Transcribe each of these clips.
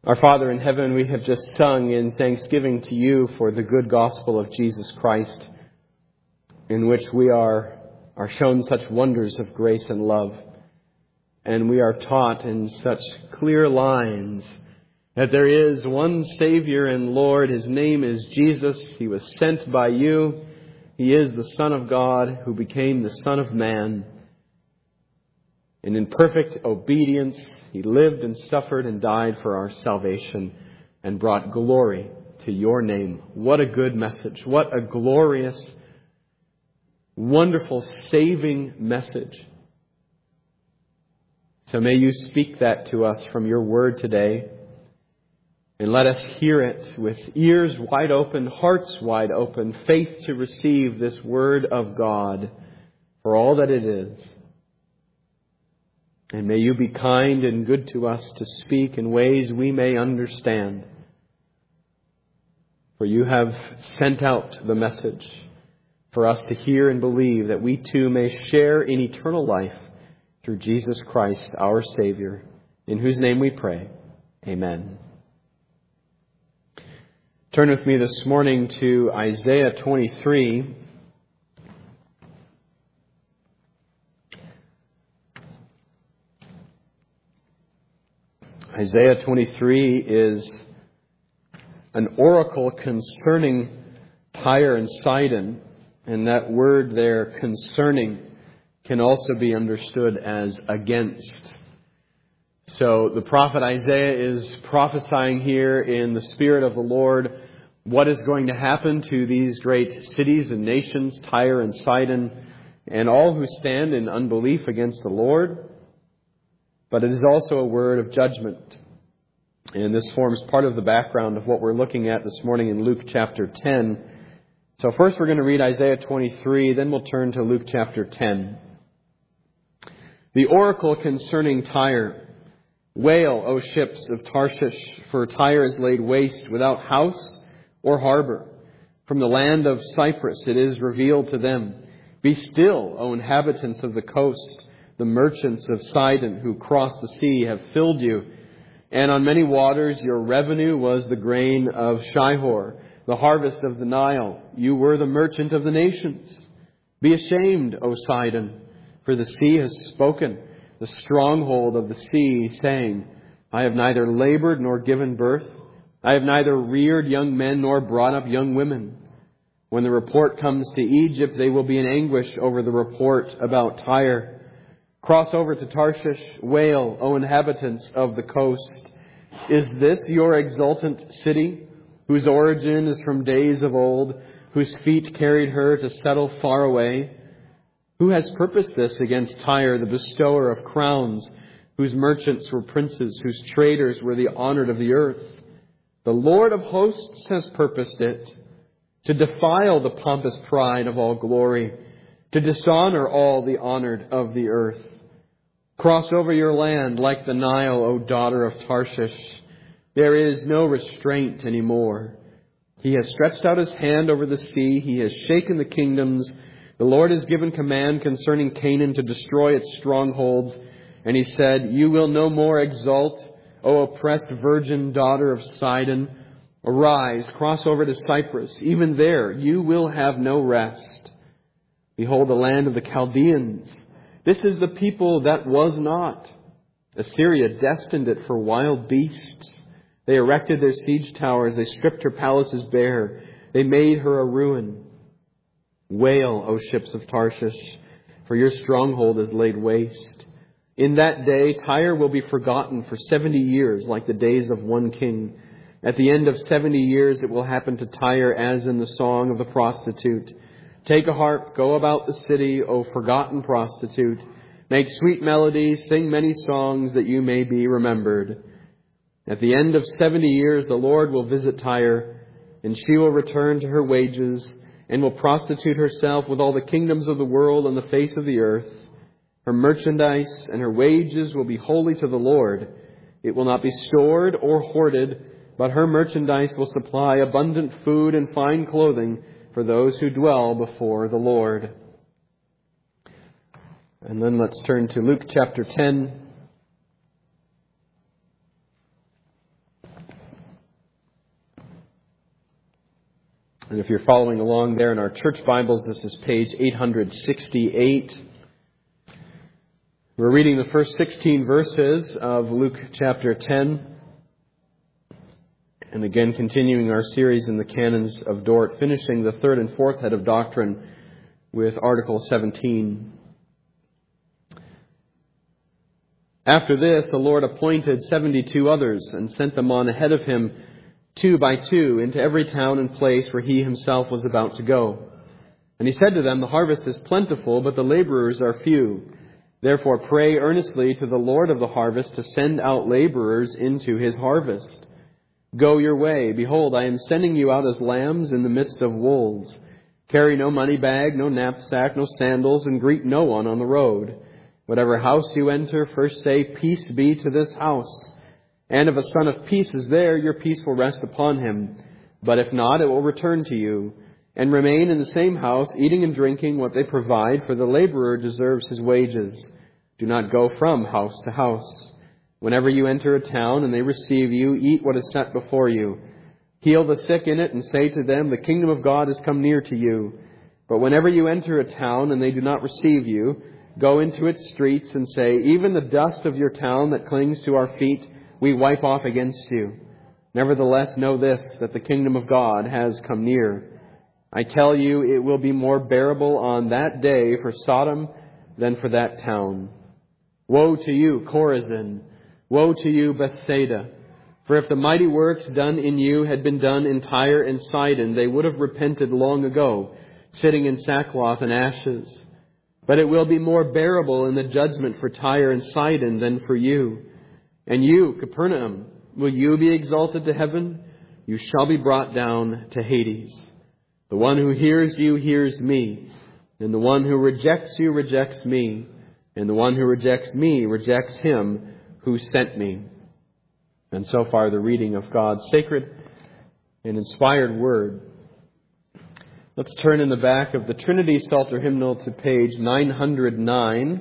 Our Father in heaven, we have just sung in thanksgiving to you for the good gospel of Jesus Christ, in which we are shown such wonders of grace and love. And we are taught in such clear lines that there is one Savior and Lord. His name is Jesus. He was sent by you. He is the Son of God who became the Son of Man. And in perfect obedience, He lived and suffered and died for our salvation and brought glory to your name. What a good message. What a glorious, wonderful, saving message. So may you speak that to us from your word today. And let us hear it with ears wide open, hearts wide open, faith to receive this word of God for all that it is. And may you be kind and good to us to speak in ways we may understand. For you have sent out the message for us to hear and believe, that we too may share in eternal life through Jesus Christ, our Savior, in whose name we pray. Amen. Turn with me this morning to Isaiah 23. Isaiah 23 is an oracle concerning Tyre and Sidon. And that word there, concerning, can also be understood as against. So the prophet Isaiah is prophesying here in the Spirit of the Lord what is going to happen to these great cities and nations, Tyre and Sidon, and all who stand in unbelief against the Lord. But it is also a word of judgment. And this forms part of the background of what we're looking at this morning in Luke chapter 10. So first we're going to read Isaiah 23, then we'll turn to Luke chapter 10. The oracle concerning Tyre. Wail, O ships of Tarshish, for Tyre is laid waste without house or harbor. From the land of Cyprus it is revealed to them. Be still, O inhabitants of the coast. The merchants of Sidon who crossed the sea have filled you. And on many waters your revenue was the grain of Shihor, the harvest of the Nile. You were the merchant of the nations. Be ashamed, O Sidon, for the sea has spoken, the stronghold of the sea, saying, I have neither labored nor given birth. I have neither reared young men nor brought up young women. When the report comes to Egypt, they will be in anguish over the report about Tyre. Cross over to Tarshish, wail, O inhabitants of the coast. Is this your exultant city, whose origin is from days of old, whose feet carried her to settle far away? Who has purposed this against Tyre, the bestower of crowns, whose merchants were princes, whose traders were the honored of the earth? The Lord of hosts has purposed it, to defile the pompous pride of all glory, to dishonor all the honored of the earth. Cross over your land like the Nile, O daughter of Tarshish. There is no restraint anymore. He has stretched out his hand over the sea. He has shaken the kingdoms. The Lord has given command concerning Canaan to destroy its strongholds. And He said, You will no more exult, O oppressed virgin daughter of Sidon. Arise, cross over to Cyprus. Even there you will have no rest. Behold, the land of the Chaldeans. This is the people that was not. Assyria destined it for wild beasts. They erected their siege towers. They stripped her palaces bare. They made her a ruin. Wail, O ships of Tarshish, for your stronghold is laid waste. In that day, Tyre will be forgotten for 70 years, like the days of one king. At the end of 70 years, it will happen to Tyre as in the song of the prostitute. Take a harp, go about the city, O forgotten prostitute. Make sweet melodies, sing many songs that you may be remembered. At the end of 70 years, the Lord will visit Tyre, and she will return to her wages, and will prostitute herself with all the kingdoms of the world on the face of the earth. Her merchandise and her wages will be holy to the Lord. It will not be stored or hoarded, but her merchandise will supply abundant food and fine clothing for those who dwell before the Lord. And then let's turn to Luke chapter 10. And if you're following along there in our church Bibles, this is page 868. We're reading the first 16 verses of Luke chapter 10. And again, continuing our series in the canons of Dort, finishing the third and fourth head of doctrine with Article 17. After this, the Lord appointed 72 others and sent them on ahead of him, 2 by 2, into every town and place where he himself was about to go. And he said to them, "The harvest is plentiful, but the laborers are few. Therefore pray earnestly to the Lord of the harvest to send out laborers into his harvest. Go your way. Behold, I am sending you out as lambs in the midst of wolves. Carry no money bag, no knapsack, no sandals, and greet no one on the road. Whatever house you enter, first say, 'Peace be to this house.' And if a son of peace is there, your peace will rest upon him. But if not, it will return to you. And remain in the same house, eating and drinking what they provide, for the laborer deserves his wages. Do not go from house to house. Whenever you enter a town and they receive you, eat what is set before you. Heal the sick in it and say to them, 'The kingdom of God has come near to you.' But whenever you enter a town and they do not receive you, go into its streets and say, 'Even the dust of your town that clings to our feet, we wipe off against you.' Nevertheless, know this, that the kingdom of God has come near. I tell you, it will be more bearable on that day for Sodom than for that town. Woe to you, Chorazin! Woe to you, Bethsaida! For if the mighty works done in you had been done in Tyre and Sidon, they would have repented long ago, sitting in sackcloth and ashes. But it will be more bearable in the judgment for Tyre and Sidon than for you. And you, Capernaum, will you be exalted to heaven? You shall be brought down to Hades. The one who hears you hears me, and the one who rejects you rejects me, and the one who rejects me rejects him who sent me." And so far the reading of God's sacred and inspired word. Let's turn in the back of the Trinity Psalter hymnal to page 909.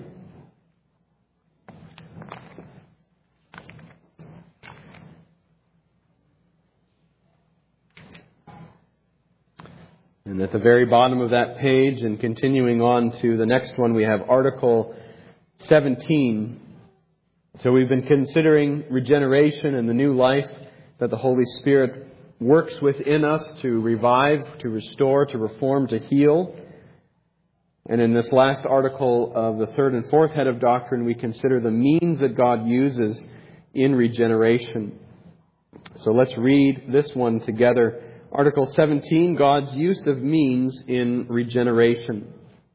And at the very bottom of that page, and continuing on to the next one, we have Article 17. So we've been considering regeneration and the new life that the Holy Spirit works within us to revive, to restore, to reform, to heal. And in this last article of the third and fourth head of doctrine, we consider the means that God uses in regeneration. So let's read this one together. Article 17, God's use of means in regeneration.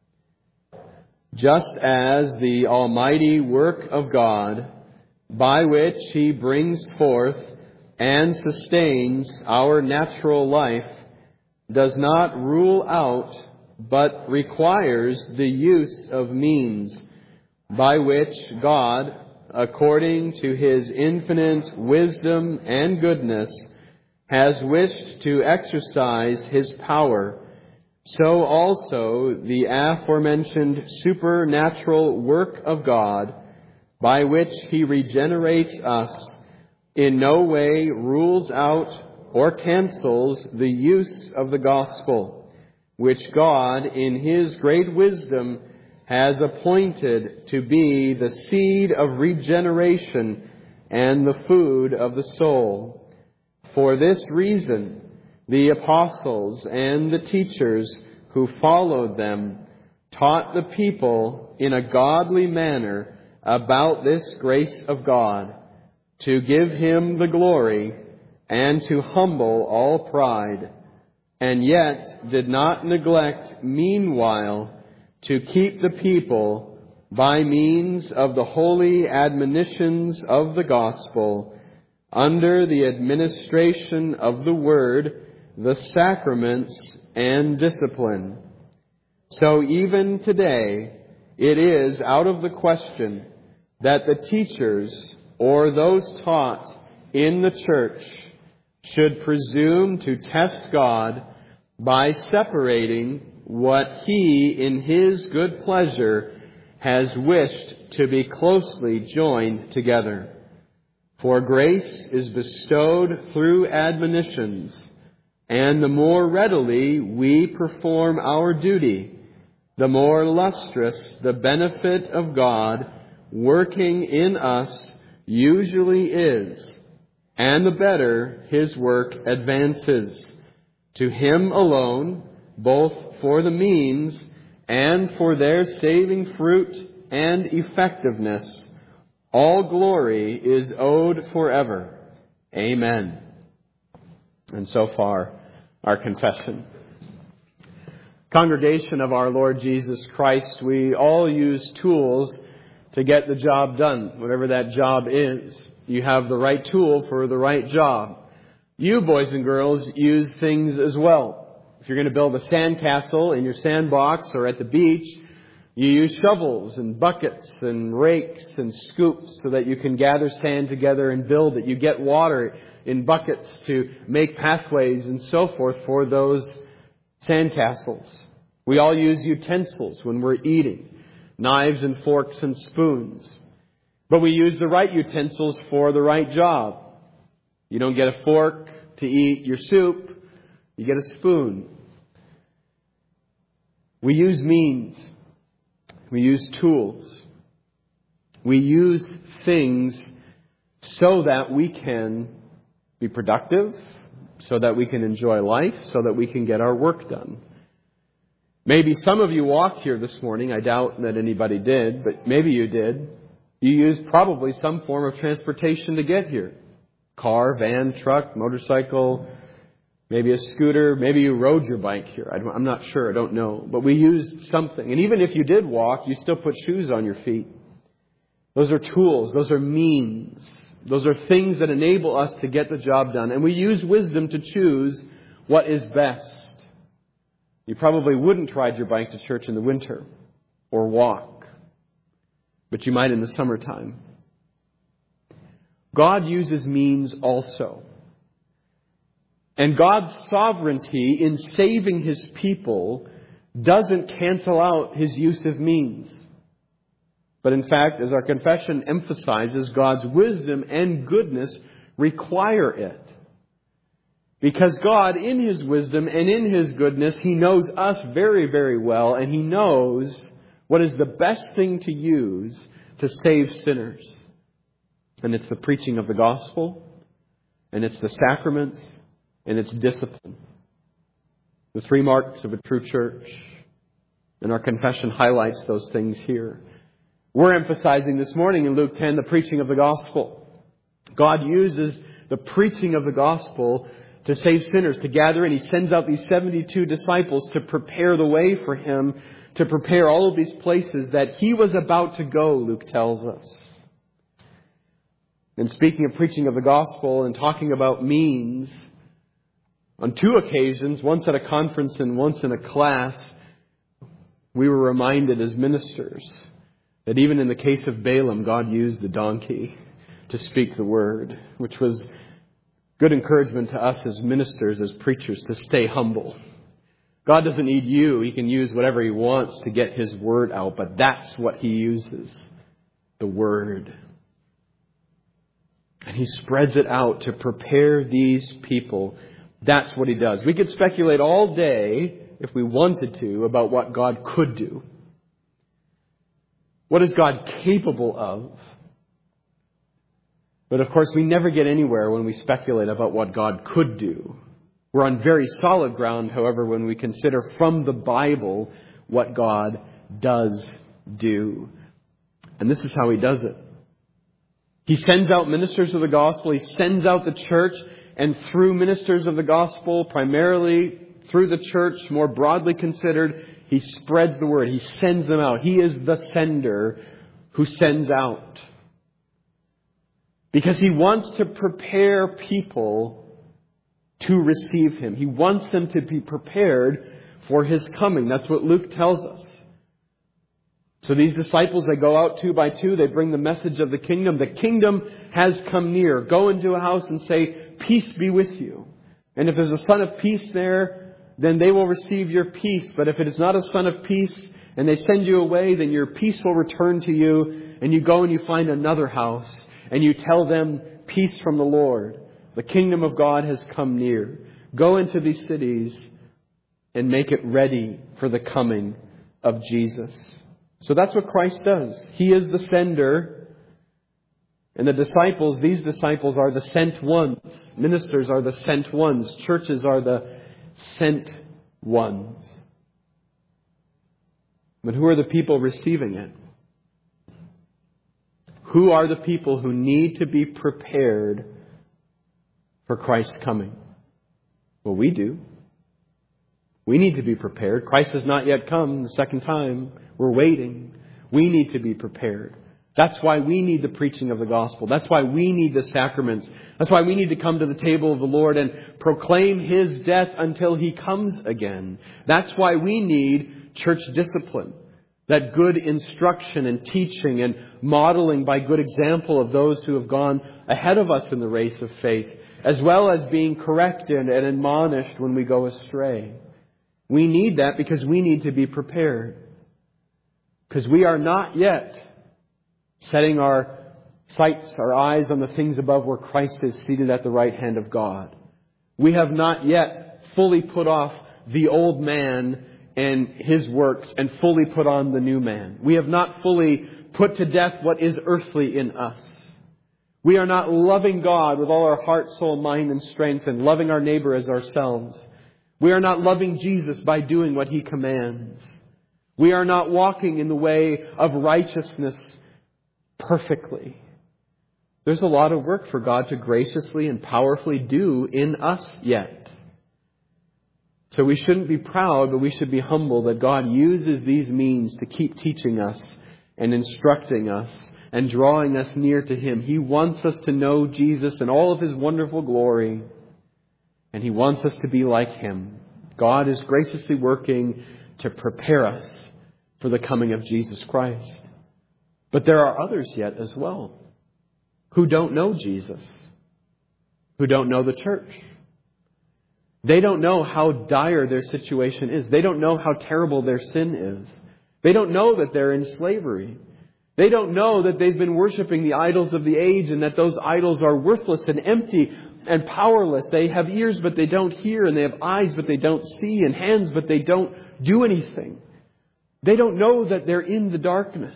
Just as the almighty work of God, by which He brings forth and sustains our natural life, does not rule out, but requires the use of means, by which God, according to His infinite wisdom and goodness, has wished to exercise His power, so also the aforementioned supernatural work of God, by which He regenerates us, in no way rules out or cancels the use of the gospel, which God, in His great wisdom, has appointed to be the seed of regeneration and the food of the soul. For this reason, the apostles and the teachers who followed them taught the people in a godly manner about this grace of God, to give Him the glory and to humble all pride, and yet did not neglect meanwhile to keep the people by means of the holy admonitions of the gospel under the administration of the word, the sacraments, and discipline. So even today, it is out of the question that the teachers or those taught in the church should presume to test God by separating what He, in His good pleasure, has wished to be closely joined together. For grace is bestowed through admonitions, And the more readily we perform our duty, the more lustrous the benefit of God working in us usually is, and the better His work advances. To Him alone, both for the means and for their saving fruit and effectiveness, all glory is owed forever. Amen. And so far, our confession. Congregation of our Lord Jesus Christ, we all use tools to get the job done, whatever that job is. You have the right tool for the right job. You, boys and girls, use things as well. If you're going to build a sandcastle in your sandbox or at the beach, you use shovels and buckets and rakes and scoops so that you can gather sand together and build it. You get water in buckets to make pathways and so forth for those sandcastles. We all use utensils when we're eating, knives and forks and spoons. But we use the right utensils for the right job. You don't get a fork to eat your soup, you get a spoon. We use means. We use tools. We use things so that we can be productive, so that we can enjoy life, so that we can get our work done. Maybe some of you walked here this morning. I doubt that anybody did, but maybe you did. You used probably some form of transportation to get here. Car, van, truck, motorcycle, maybe a scooter. Maybe you rode your bike here. I'm not sure. I don't know. But we used something. And even if you did walk, you still put shoes on your feet. Those are tools. Those are means. Those are things that enable us to get the job done. And we use wisdom to choose what is best. You probably wouldn't ride your bike to church in the winter or walk, but you might in the summertime. God uses means also. And God's sovereignty in saving His people doesn't cancel out His use of means. But in fact, as our confession emphasizes, God's wisdom and goodness require it. Because God, in His wisdom and in His goodness, He knows us very, very well, and He knows what is the best thing to use to save sinners. And it's the preaching of the gospel, and it's the sacraments, and it's discipline. The 3 marks of a true church. And our confession highlights those things here. We're emphasizing this morning in Luke 10 the preaching of the gospel. God uses the preaching of the gospel to save sinners, to gather in. He sends out these 72 disciples to prepare the way for Him, to prepare all of these places that He was about to go, Luke tells us. And speaking of preaching of the gospel and talking about means, on 2 occasions, once at a conference and once in a class, we were reminded as ministers that even in the case of Balaam, God used the donkey to speak the word, which was good encouragement to us as ministers, as preachers, to stay humble. God doesn't need you. He can use whatever He wants to get His word out, but that's what He uses, the word. And He spreads it out to prepare these people. That's what He does. We could speculate all day, if we wanted to, about what God could do. What is God capable of? But of course, we never get anywhere when we speculate about what God could do. We're on very solid ground, however, when we consider from the Bible what God does do. And this is how He does it. He sends out ministers of the gospel. He sends out the church. And through ministers of the gospel, primarily through the church, more broadly considered, He spreads the word. He sends them out. He is the sender who sends out. Because He wants to prepare people to receive Him. He wants them to be prepared for His coming. That's what Luke tells us. So these disciples, they go out 2 by 2. They bring the message of the kingdom. The kingdom has come near. Go into a house and say, peace be with you. And if there's a son of peace there, then they will receive your peace. But if it is not a son of peace and they send you away, then your peace will return to you. And you go and you find another house and you tell them, peace from the Lord. The kingdom of God has come near. Go into these cities and make it ready for the coming of Jesus. So that's what Christ does. He is the sender. And the disciples, these disciples are the sent ones. Ministers are the sent ones. Churches are the sent ones. But who are the people receiving it? Who are the people who need to be prepared for Christ's coming? Well, we do. We need to be prepared. Christ has not yet come the second time. We're waiting. We need to be prepared. That's why we need the preaching of the gospel. That's why we need the sacraments. That's why we need to come to the table of the Lord and proclaim His death until He comes again. That's why we need church discipline. That good instruction and teaching and modeling by good example of those who have gone ahead of us in the race of faith, as well as being corrected and admonished when we go astray. We need that because we need to be prepared. Because we are not yet setting our sights, our eyes on the things above where Christ is seated at the right hand of God. We have not yet fully put off the old man and his works and fully put on the new man. We have not fully put to death what is earthly in us. We are not loving God with all our heart, soul, mind, and strength and loving our neighbor as ourselves. We are not loving Jesus by doing what He commands. We are not walking in the way of righteousness perfectly. There's a lot of work for God to graciously and powerfully do in us yet. So we shouldn't be proud, but we should be humble that God uses these means to keep teaching us and instructing us and drawing us near to Him. He wants us to know Jesus in all of His wonderful glory. And He wants us to be like Him. God is graciously working to prepare us for the coming of Jesus Christ. But there are others yet as well who don't know Jesus, who don't know the church. They don't know how dire their situation is. They don't know how terrible their sin is. They don't know that they're in slavery. They don't know that they've been worshiping the idols of the age and that those idols are worthless and empty and powerless. They have ears but they don't hear, and they have eyes but they don't see, and hands but they don't do anything. They don't know that they're in the darkness.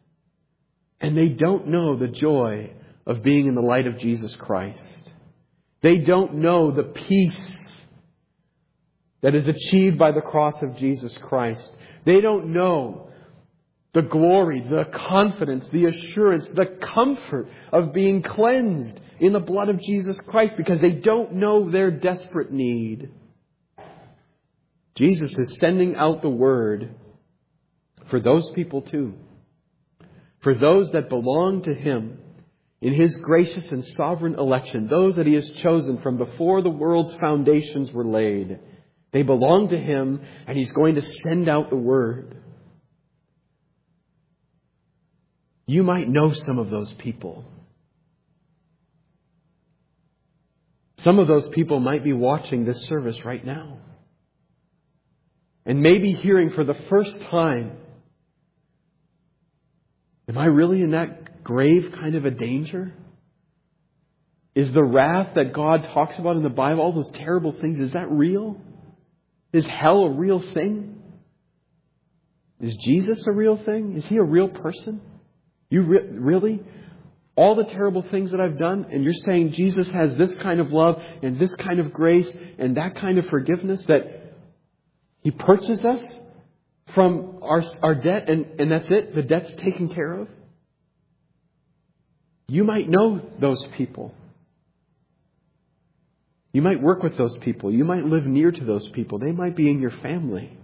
And they don't know the joy of being in the light of Jesus Christ. They don't know the peace that is achieved by the cross of Jesus Christ. They don't know the glory, the confidence, the assurance, the comfort of being cleansed in the blood of Jesus Christ, because they don't know their desperate need. Jesus is sending out the word for those people too. For those that belong to Him in His gracious and sovereign election, those that He has chosen from before the world's foundations were laid. They belong to Him, and He's going to send out the word. You might know some of those people. Some of those people might be watching this service right now. And maybe hearing for the first time, am I really in that grave kind of a danger? Is the wrath that God talks about in the Bible, all those terrible things, is that real? Is hell a real thing? Is Jesus a real thing? Is He a real person? You really? All the terrible things that I've done, and you're saying Jesus has this kind of love and this kind of grace and that kind of forgiveness, that He purchased us from our debt, and that's it? The debt's taken care of? You might know those people. You might work with those people. You might live near to those people. They might be in your family.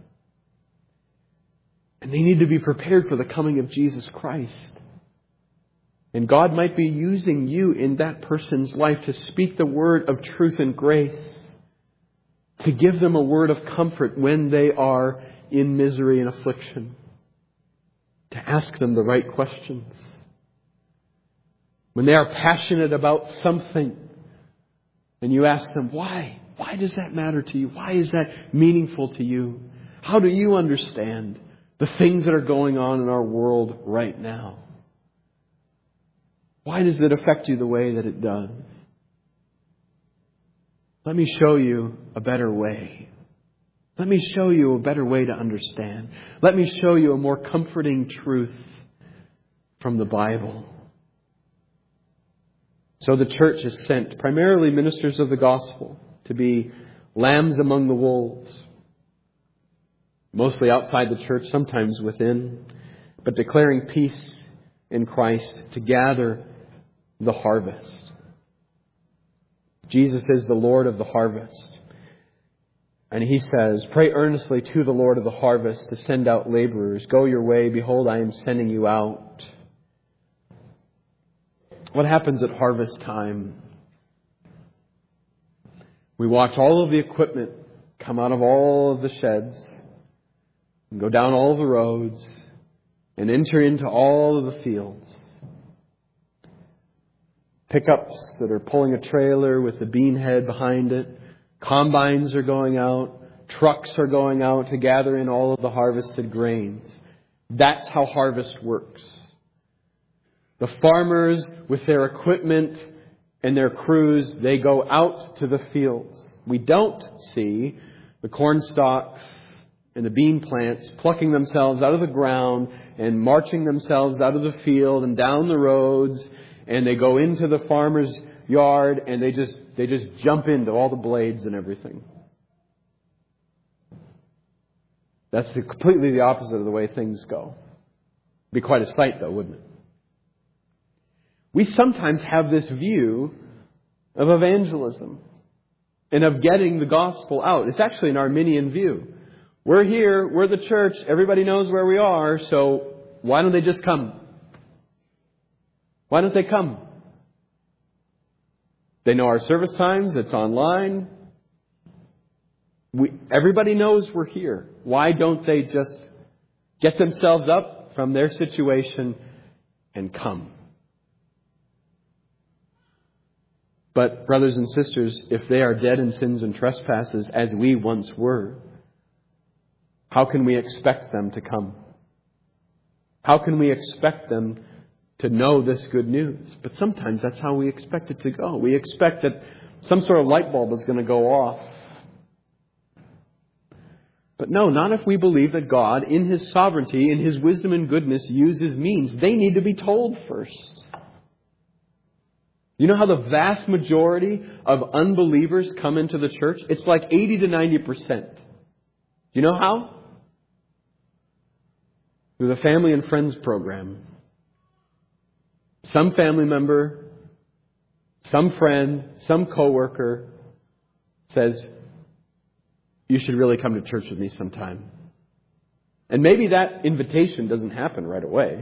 And they need to be prepared for the coming of Jesus Christ. And God might be using you in that person's life to speak the word of truth and grace, to give them a word of comfort when they are in misery and affliction, to ask them the right questions. When they are passionate about something, and you ask them, why? Why does that matter to you? Why is that meaningful to you? How do you understand the things that are going on in our world right now? Why does it affect you the way that it does? Let me show you a better way. Let me show you a better way to understand. Let me show you a more comforting truth from the Bible. So the church is sent, primarily ministers of the gospel, to be lambs among the wolves. Mostly outside the church, sometimes within, but declaring peace in Christ to gather the harvest. Jesus is the Lord of the harvest. And He says, pray earnestly to the Lord of the harvest to send out laborers. Go your way. Behold, I am sending you out. What happens at harvest time? We watch all of the equipment come out of all of the sheds and go down all of the roads and enter into all of the fields. Pickups that are pulling a trailer with the bean head behind it. Combines are going out. Trucks are going out to gather in all of the harvested grains. That's how harvest works. The farmers with their equipment and their crews, they go out to the fields. We don't see the corn stalks and the bean plants plucking themselves out of the ground and marching themselves out of the field and down the roads, and they go into the farmer's yard and they just jump into all the blades and everything. That's completely the opposite of the way things go. It'd be quite a sight though, wouldn't it? We sometimes have this view of evangelism and of getting the gospel out. It's actually an Arminian view. We're here, we're the church, everybody knows where we are, so why don't they just come? Why don't they come? They know our service times, it's online. Everybody knows we're here. Why don't they just get themselves up from their situation and come? But brothers and sisters, if they are dead in sins and trespasses as we once were, how can we expect them to come? How can we expect them to know this good news? But sometimes that's how we expect it to go. We expect that some sort of light bulb is going to go off. But no, not if we believe that God, in His sovereignty, in His wisdom and goodness, uses means. They need to be told first. You know how the vast majority of unbelievers come into the church? It's like 80 to 90%. Do you know how? Through the Family and Friends program. Some family member, some friend, some coworker says, you should really come to church with me sometime. And maybe that invitation doesn't happen right away.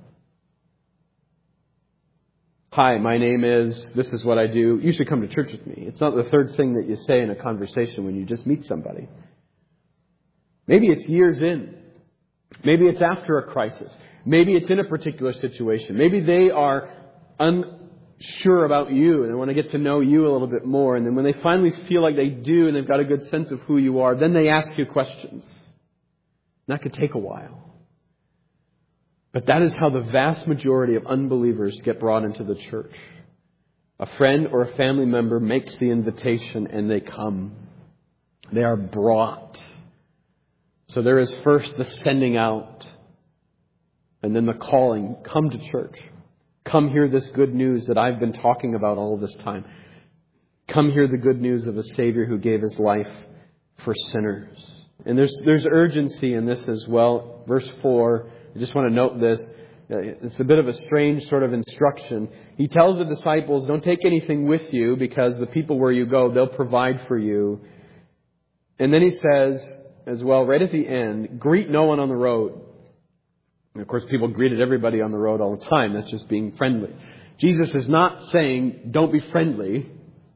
Hi, my name is, this is what I do. You should come to church with me. It's not the third thing that you say in a conversation when you just meet somebody. Maybe it's years in. Maybe it's after a crisis. Maybe it's in a particular situation. Maybe they are unsure about you and they want to get to know you a little bit more. And then when they finally feel like they do and they've got a good sense of who you are, then they ask you questions. And that could take a while. But that is how the vast majority of unbelievers get brought into the church. A friend or a family member makes the invitation and they come. They are brought. So there is first the sending out and then the calling. Come to church. Come hear this good news that I've been talking about all this time. Come hear the good news of a Savior who gave His life for sinners. And there's urgency in this as well. Verse 4, I just want to note this. It's a bit of a strange sort of instruction. He tells the disciples, don't take anything with you because the people where you go, they'll provide for you. And then he says as well, right at the end, greet no one on the road. And of course, people greeted everybody on the road all the time. That's just being friendly. Jesus is not saying, don't be friendly.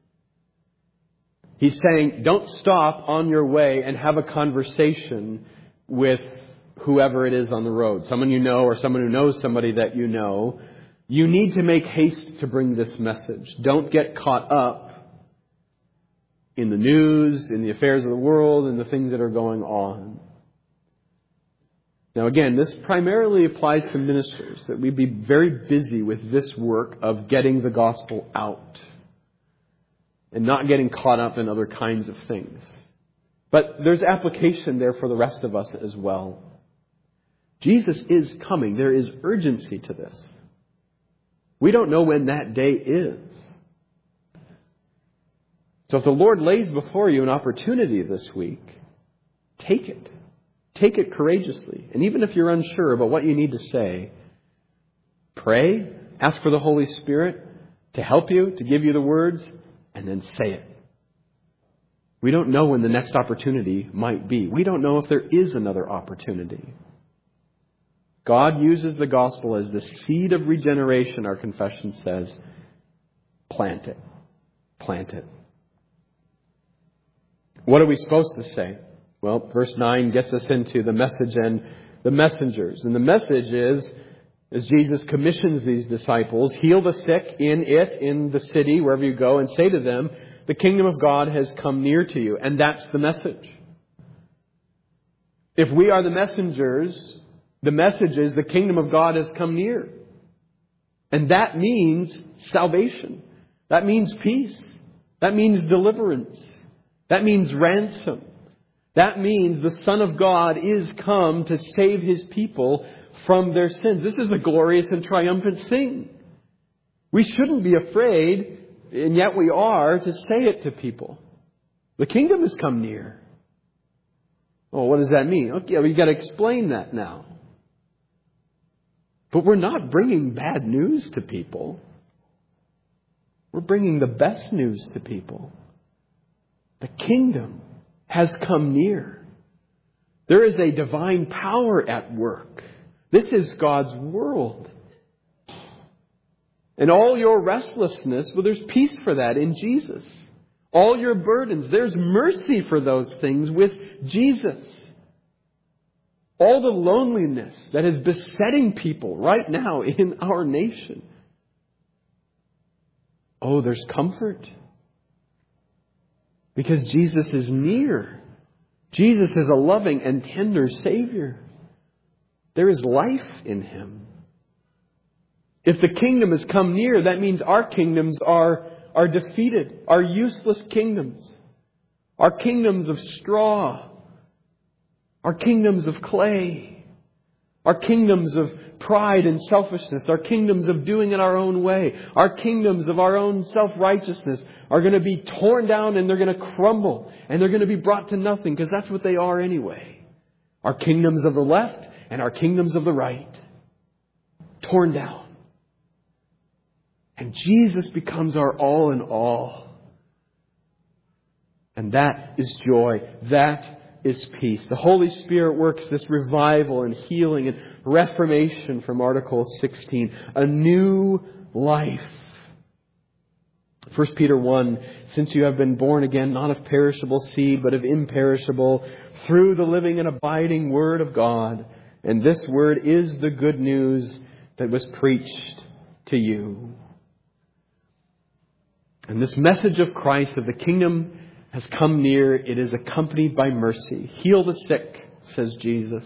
He's saying, don't stop on your way and have a conversation with whoever it is on the road. Someone you know or someone who knows somebody that you know. You need to make haste to bring this message. Don't get caught up in the news, in the affairs of the world, and the things that are going on. Now again, this primarily applies to ministers, that we be very busy with this work of getting the gospel out. and not getting caught up in other kinds of things. But there's application there for the rest of us as well. Jesus is coming. There is urgency to this. We don't know when that day is. So if the Lord lays before you an opportunity this week, take it. Take it courageously. And even if you're unsure about what you need to say, pray, ask for the Holy Spirit to help you, to give you the words, and then say it. We don't know when the next opportunity might be. We don't know if there is another opportunity. God uses the gospel as the seed of regeneration, our confession says. Plant it. Plant it. What are we supposed to say? Well, verse 9 gets us into the message and the messengers. And the message is, as Jesus commissions these disciples, heal the sick in the city, wherever you go, and say to them, the kingdom of God has come near to you. And that's the message. If we are the messengers, the message is the kingdom of God has come near. And that means salvation. That means peace. That means deliverance. That means ransom. That means the Son of God is come to save His people from their sins. This is a glorious and triumphant thing. We shouldn't be afraid, and yet we are, to say it to people. The kingdom has come near. Oh, what does that mean? Okay, we've got to explain that now. But we're not bringing bad news to people. We're bringing the best news to people. The kingdom has come near. There is a divine power at work. This is God's world. And all your restlessness, well, there's peace for that in Jesus. All your burdens, there's mercy for those things with Jesus. All the loneliness that is besetting people right now in our nation. Oh, there's comfort. Because Jesus is near. Jesus is a loving and tender Savior. There is life in Him. If the kingdom has come near, that means our kingdoms are defeated. Our useless kingdoms. Our kingdoms of straw. Our kingdoms of clay. Our kingdoms of pride and selfishness. Our kingdoms of doing it our own way. Our kingdoms of our own self-righteousness are going to be torn down and they're going to crumble. And they're going to be brought to nothing because that's what they are anyway. Our kingdoms of the left and our kingdoms of the right. Torn down. And Jesus becomes our all in all. And that is joy. That is peace. The Holy Spirit works this revival and healing and reformation from Article 16. A new life. 1 Peter 1, since you have been born again, not of perishable seed, but of imperishable, through the living and abiding Word of God. And this Word is the good news that was preached to you. And this message of Christ, of the kingdom has come near. It is accompanied by mercy. Heal the sick, says Jesus.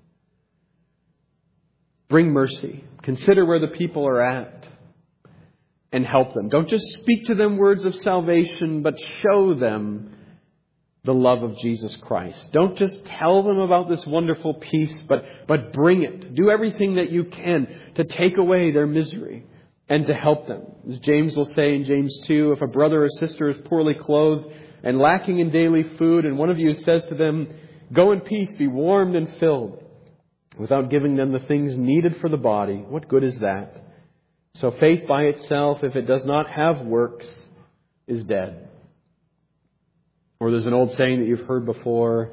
Bring mercy. Consider where the people are at and help them. Don't just speak to them words of salvation, but show them the love of Jesus Christ. Don't just tell them about this wonderful peace, but bring it. Do everything that you can to take away their misery and to help them. As James will say in James 2, if a brother or sister is poorly clothed and lacking in daily food, and one of you says to them, go in peace, be warmed and filled, without giving them the things needed for the body, what good is that? So faith by itself, if it does not have works, is dead. Or there's an old saying that you've heard before.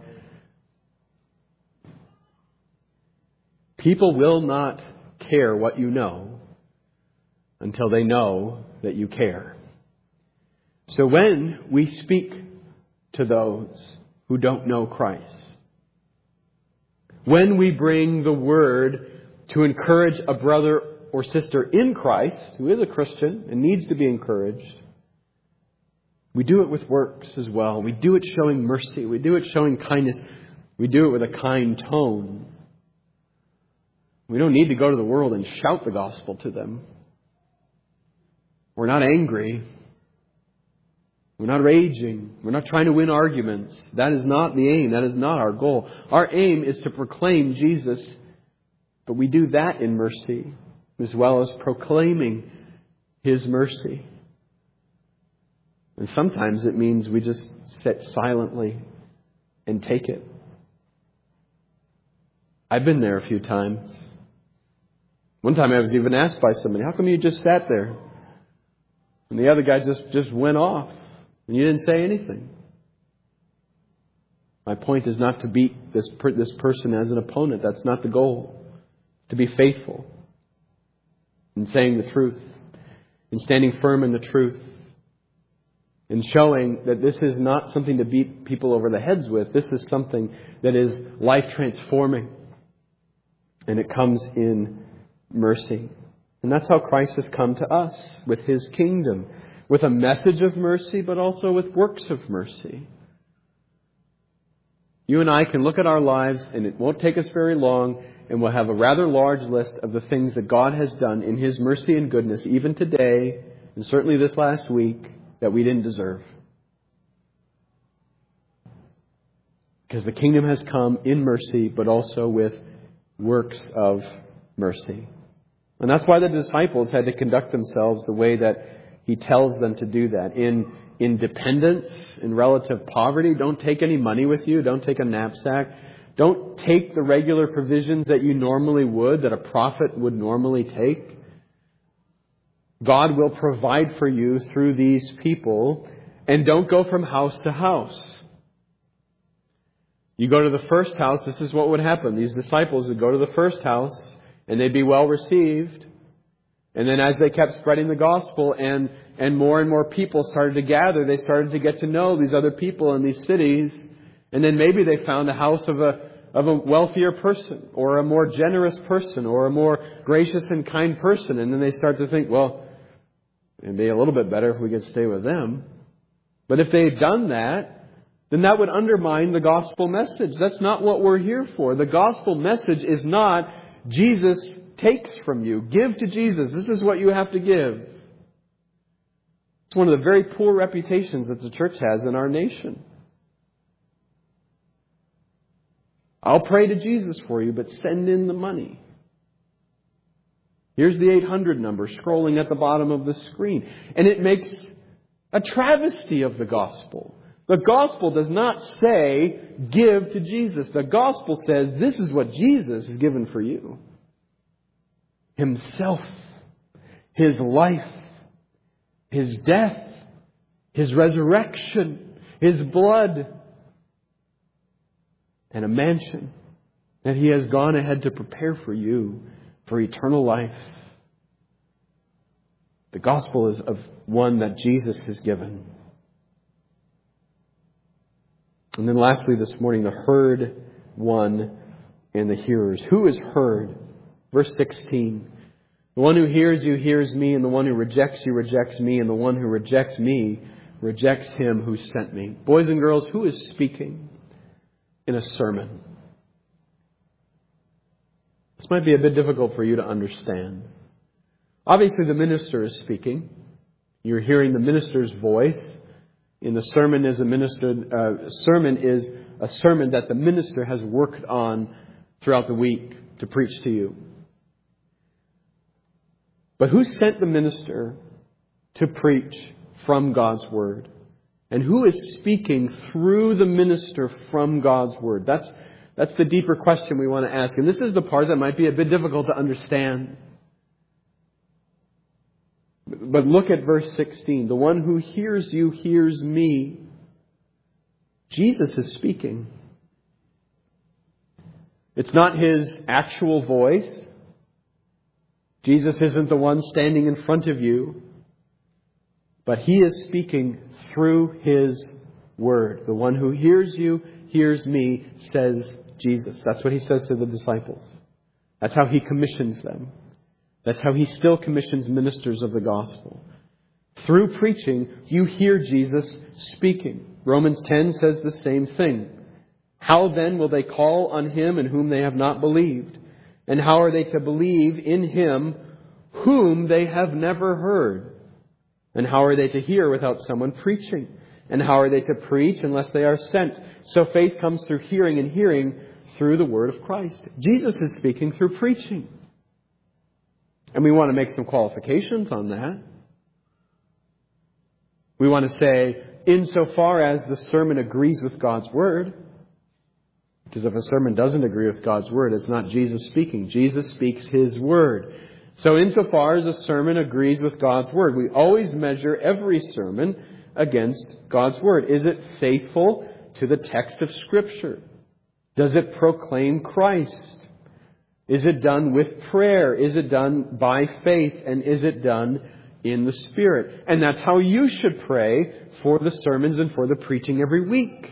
People will not care what you know until they know that you care. So when we speak to those who don't know Christ, when we bring the word to encourage a brother or sister in Christ who is a Christian and needs to be encouraged, we do it with works as well. We do it showing mercy. We do it showing kindness. We do it with a kind tone. We don't need to go to the world and shout the gospel to them. We're not angry. We're not raging. We're not trying to win arguments. That is not the aim. That is not our goal. Our aim is to proclaim Jesus, but we do that in mercy as well as proclaiming His mercy. And sometimes it means we just sit silently and take it. I've been there a few times. One time I was even asked by somebody, how come you just sat there? And the other guy just went off and you didn't say anything. My point is not to beat this person as an opponent. That's not the goal. To be faithful in saying the truth, in standing firm in the truth, in showing that this is not something to beat people over the heads with. This is something that is life transforming. And it comes in mercy. And that's how Christ has come to us with His kingdom. With a message of mercy, but also with works of mercy. You and I can look at our lives, and it won't take us very long, and we'll have a rather large list of the things that God has done in His mercy and goodness, even today, and certainly this last week, that we didn't deserve. Because the kingdom has come in mercy, but also with works of mercy. And that's why the disciples had to conduct themselves the way that He tells them to do that. In dependence, in relative poverty, don't take any money with you. Don't take a knapsack. Don't take the regular provisions that you normally would, that a prophet would normally take. God will provide for you through these people. And don't go from house to house. You go to the first house, this is what would happen. These disciples would go to the first house and they'd be well received. And then as they kept spreading the gospel and more people started to gather, they started to get to know these other people in these cities. And then maybe they found a house of a wealthier person or a more generous person or a more gracious and kind person. And then they start to think, well, it'd be a little bit better if we could stay with them. But if they had done that, then that would undermine the gospel message. That's not what we're here for. The gospel message is not Jesus takes from you. Give to Jesus. This is what you have to give. It's one of the very poor reputations that the church has in our nation. I'll pray to Jesus for you, but send in the money. Here's the 800 number scrolling at the bottom of the screen. And it makes a travesty of the gospel. The gospel does not say, give to Jesus. The gospel says, this is what Jesus has given for you. Himself, His life, His death, His resurrection, His blood, and a mansion that He has gone ahead to prepare for you for eternal life. The gospel is of one that Jesus has given. And then lastly this morning, the heard one and the hearers. Who is heard? Verse 16. The one who hears you hears me, and the one who rejects you rejects me, and the one who rejects me rejects Him who sent me. Boys and girls, who is speaking in a sermon? This might be a bit difficult for you to understand. Obviously, the minister is speaking. You're hearing the minister's voice. In the sermon is sermon is a sermon that the minister has worked on throughout the week to preach to you. But who sent the minister to preach from God's Word? And who is speaking through the minister from God's Word? That's the deeper question we want to ask. And this is the part that might be a bit difficult to understand. But look at verse 16. The one who hears you hears me. Jesus is speaking. It's not His actual voice. Jesus isn't the one standing in front of you. But He is speaking through His Word. The one who hears you hears me, says Jesus. That's what He says to the disciples. That's how He commissions them. That's how He still commissions ministers of the gospel. Through preaching, you hear Jesus speaking. Romans 10 says the same thing. How then will they call on Him in whom they have not believed? And how are they to believe in Him whom they have never heard? And how are they to hear without someone preaching? And how are they to preach unless they are sent? So faith comes through hearing, and hearing through the word of Christ. Jesus is speaking through preaching. And we want to make some qualifications on that. We want to say, insofar as the sermon agrees with God's word, because if a sermon doesn't agree with God's word, it's not Jesus speaking. Jesus speaks His word. So insofar as a sermon agrees with God's word, we always measure every sermon against God's word. Is it faithful to the text of Scripture? Does it proclaim Christ? Is it done with prayer? Is it done by faith? And is it done in the Spirit? And that's how you should pray for the sermons and for the preaching every week.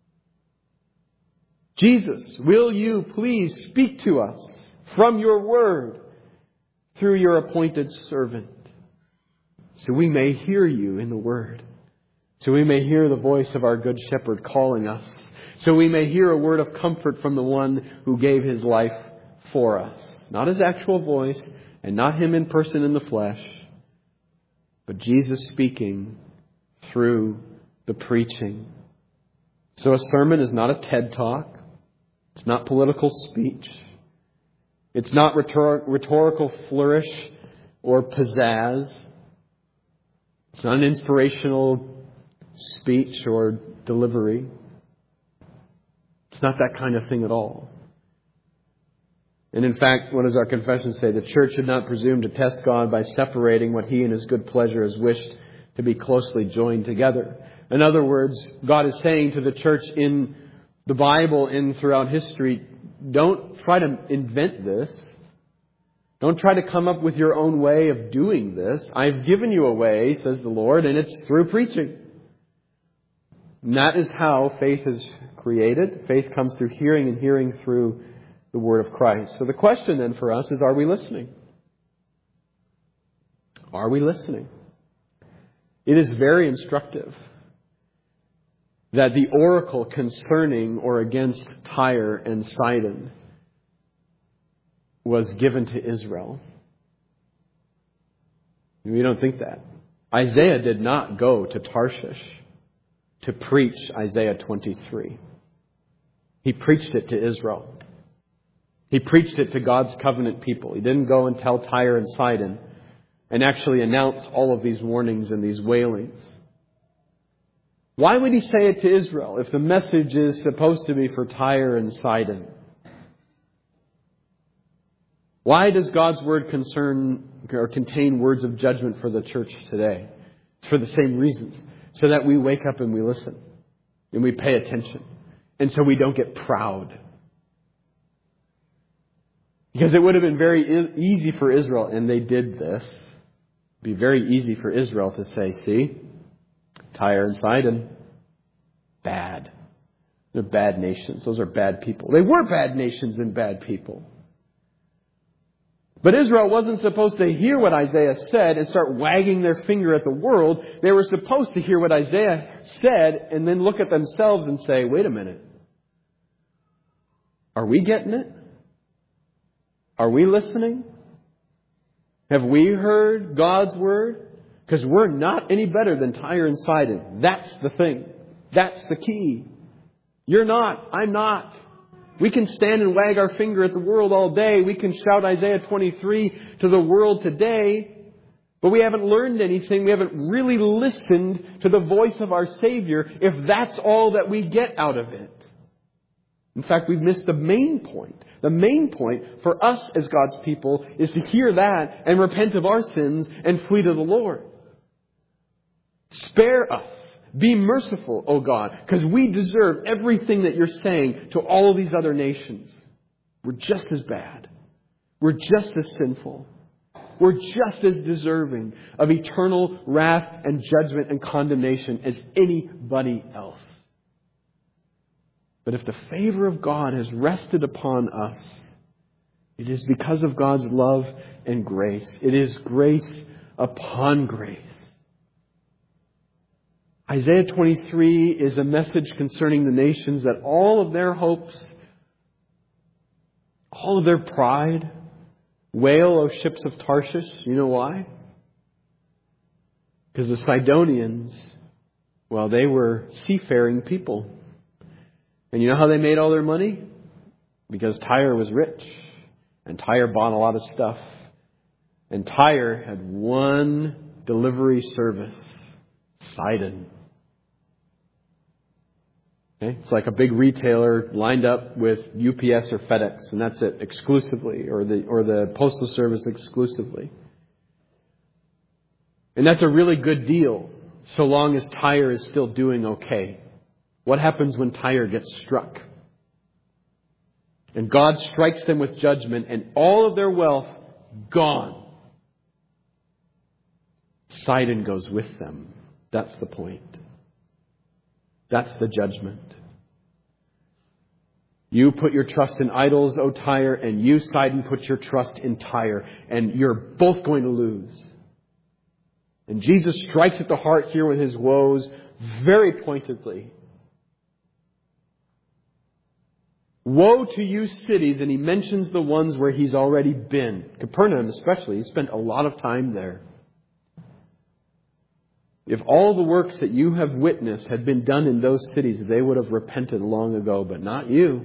Jesus, will you please speak to us from your word through your appointed servant, so we may hear you in the word, so we may hear the voice of our good shepherd calling us, so we may hear a word of comfort from the one who gave His life for us. Not His actual voice and not Him in person in the flesh, but Jesus speaking through the preaching. So a sermon is not a TED Talk. It's not political speech. It's not rhetorical flourish or pizzazz. It's not an inspirational speech or delivery. It's not that kind of thing at all. And in fact, what does our confession say? The church should not presume to test God by separating what He in His good pleasure has wished to be closely joined together. In other words, God is saying to the church in the Bible and throughout history, don't try to invent this. Don't try to come up with your own way of doing this. I've given you a way, says the Lord, and it's through preaching. And that is how faith is created. Faith comes through hearing, and hearing through the word of Christ. So the question then for us is, are we listening? Are we listening? It is very instructive that the oracle concerning or against Tyre and Sidon was given to Israel. We don't think that. Isaiah did not go to Tarshish to preach Isaiah 23. He preached it to Israel. He preached it to God's covenant people. He didn't go and tell Tyre and Sidon and actually announce all of these warnings and these wailings. Why would He say it to Israel if the message is supposed to be for Tyre and Sidon? Why does God's word concern or contain words of judgment for the church today? It's for the same reasons. So that we wake up and we listen and we pay attention. And so we don't get proud. Because it would have been very easy for Israel, and they did this. It would be very easy for Israel to say, see, Tyre and Sidon, bad. They're bad nations. Those are bad people. They were bad nations and bad people. But Israel wasn't supposed to hear what Isaiah said and start wagging their finger at the world. They were supposed to hear what Isaiah said and then look at themselves and say, wait a minute. Are we getting it? Are we listening? Have we heard God's word? Because we're not any better than Tyre and Sidon. That's the thing. That's the key. You're not. I'm not. We can stand and wag our finger at the world all day. We can shout Isaiah 23 to the world today. But we haven't learned anything. We haven't really listened to the voice of our Savior if that's all that we get out of it. In fact, we've missed the main point. The main point for us as God's people is to hear that and repent of our sins and flee to the Lord. Spare us. Be merciful, O God, because we deserve everything that you're saying to all of these other nations. We're just as bad. We're just as sinful. We're just as deserving of eternal wrath and judgment and condemnation as anybody else. But if the favor of God has rested upon us, it is because of God's love and grace. It is grace upon grace. Isaiah 23 is a message concerning the nations that all of their hopes, all of their pride, wail, O ships of Tarshish. You know why? Because the Sidonians Well, they were seafaring people. And you know how they made all their money? Because Tyre was rich. And Tyre bought a lot of stuff. And Tyre had one delivery service. Sidon. Okay? It's like a big retailer lined up with UPS or FedEx. And that's it exclusively. Or the Postal Service exclusively. And that's a really good deal. So long as Tyre is still doing okay. What happens when Tyre gets struck? And God strikes them with judgment and all of their wealth gone. Sidon goes with them. That's the point. That's the judgment. You put your trust in idols, O Tyre, and you, Sidon, put your trust in Tyre. And you're both going to lose. And Jesus strikes at the heart here with his woes very pointedly. Woe to you cities, and he mentions the ones where he's already been. Capernaum especially, he spent a lot of time there. If all the works that you have witnessed had been done in those cities, they would have repented long ago, but not you.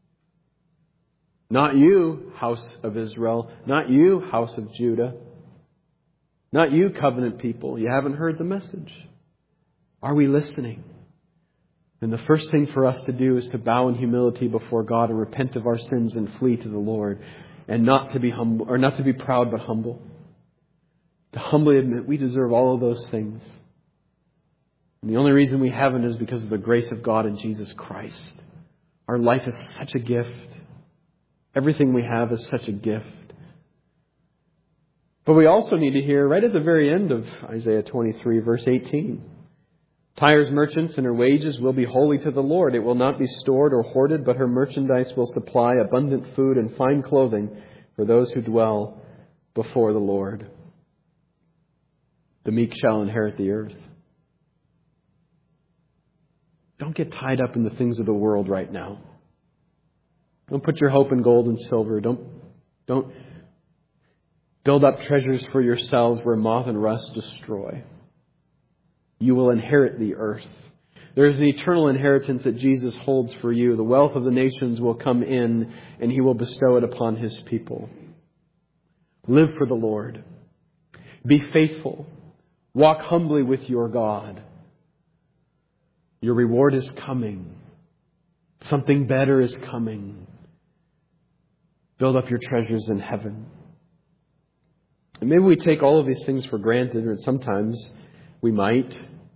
Not you, house of Israel. Not you, house of Judah. Not you, covenant people. You haven't heard the message. Are we listening? And the first thing for us to do is to bow in humility before God and repent of our sins and flee to the Lord, and not to be humble, or not to be proud but humble. To humbly admit we deserve all of those things. And the only reason we haven't is because of the grace of God in Jesus Christ. Our life is such a gift. Everything we have is such a gift. But we also need to hear right at the very end of Isaiah 23, verse 18. Tyre's merchants and her wages will be holy to the Lord. It will not be stored or hoarded, but her merchandise will supply abundant food and fine clothing for those who dwell before the Lord. The meek shall inherit the earth. Don't get tied up in the things of the world right now. Don't put your hope in gold and silver. Don't build up treasures for yourselves where moth and rust destroy. You will inherit the earth. There is an eternal inheritance that Jesus holds for you. The wealth of the nations will come in, and he will bestow it upon his people. Live for the Lord. Be faithful. Walk humbly with your God. Your reward is coming. Something better is coming. Build up your treasures in heaven. And maybe we take all of these things for granted, or sometimes we might.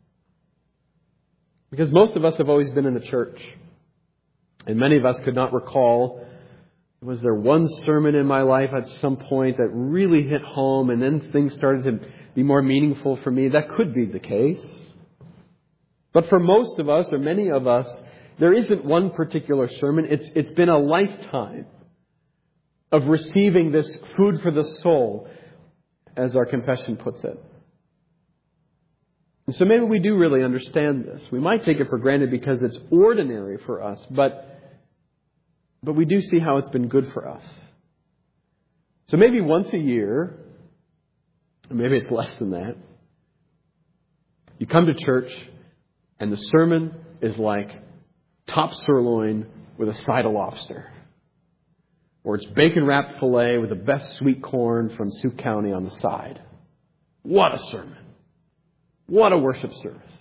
Because most of us have always been in the church. And many of us could not recall, was there one sermon in my life at some point that really hit home and then things started to be more meaningful for me? That could be the case. But for most of us, or many of us, there isn't one particular sermon. It's been a lifetime of receiving this food for the soul, as our confession puts it. And so maybe we do really understand this. We might take it for granted because it's ordinary for us, but we do see how it's been good for us. So maybe once a year, or maybe it's less than that, you come to church and the sermon is like top sirloin with a side of lobster. Or it's bacon-wrapped filet with the best sweet corn from Sioux County on the side. What a sermon. What a worship service.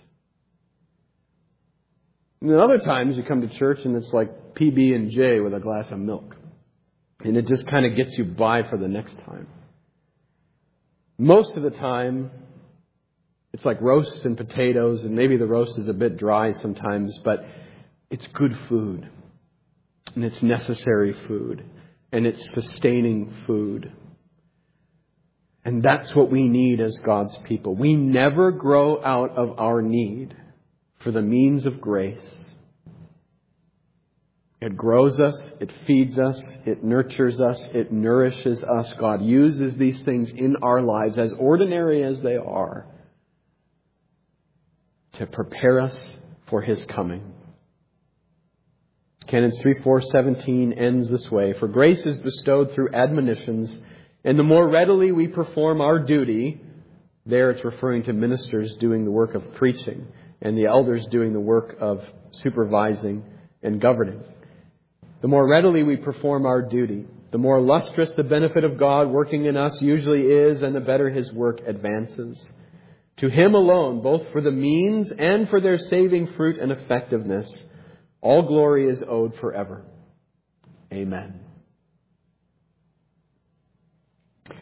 And then other times you come to church and it's like PB&J with a glass of milk. And it just kind of gets you by for the next time. Most of the time, it's like roast and potatoes, and maybe the roast is a bit dry sometimes, but it's good food. And it's necessary food. And it's sustaining food. And that's what we need as God's people. We never grow out of our need for the means of grace. It grows us, it feeds us, it nurtures us, it nourishes us. God uses these things in our lives, as ordinary as they are, to prepare us for his coming. Canons 3:4-17 ends this way. For grace is bestowed through admonitions, and the more readily we perform our duty, there it's referring to ministers doing the work of preaching, and the elders doing the work of supervising and governing. The more readily we perform our duty, the more lustrous the benefit of God working in us usually is, and the better His work advances. To Him alone, both for the means and for their saving fruit and effectiveness, all glory is owed forever. Amen.